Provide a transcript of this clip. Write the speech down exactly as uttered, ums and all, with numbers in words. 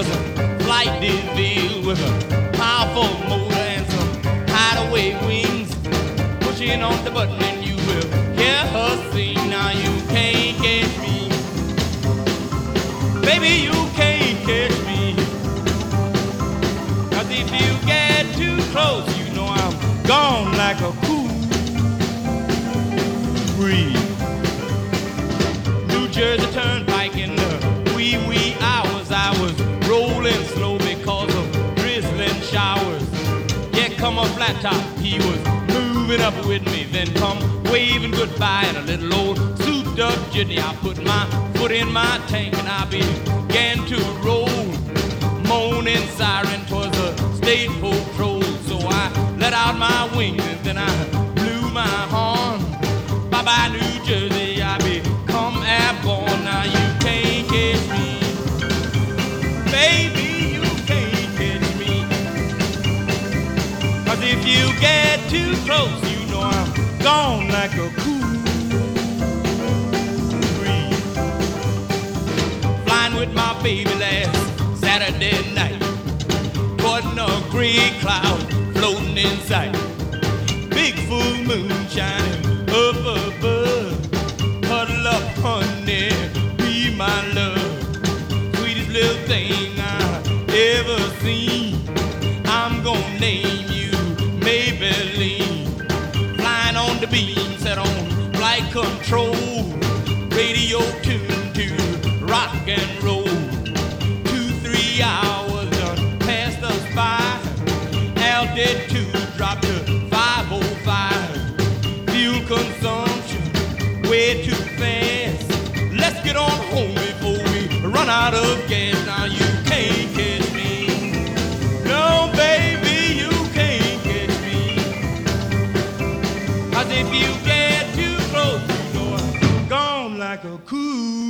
was a flight DeVille with a powerful motor and some hideaway wings. Pushing on the button and you will hear her sing. Now you can't catch me, baby, you can't catch me. Cause if you get too close, you know I'm gone like a cool breeze. New Jersey Turnpike in the wee wee hours, I was rolling slow because of drizzling showers. Yeah, come a flat top, he was moving up with me, then come waving goodbye in a little old souped up jitney. I put my foot in my tank and I began to roll. Moaning siren, 'twas a state patrol. So I let out my wings and then I blew my horn. Bye bye New Jersey, I become airborne. Now you can't catch me, baby, you can't catch me. Cause if you get too close, you know I'm gone like a cool breeze. Flying with my baby last Saturday night, wasn't a gray cloud floating in sight. Big full moon shining up above. Huddle up, honey, be my love. Sweetest little thing I ever seen. I'm gonna name you Maybelline. Flying on the beam, set on flight control. Radio tuned to rock and roll. Three hours done passed us by. Altitude dropped to five oh five. Fuel consumption way too fast. Let's get on home before we run out of gas. Now you can't catch me, no baby, you can't catch me. Cause if you get too close, you know I'm gone like a cool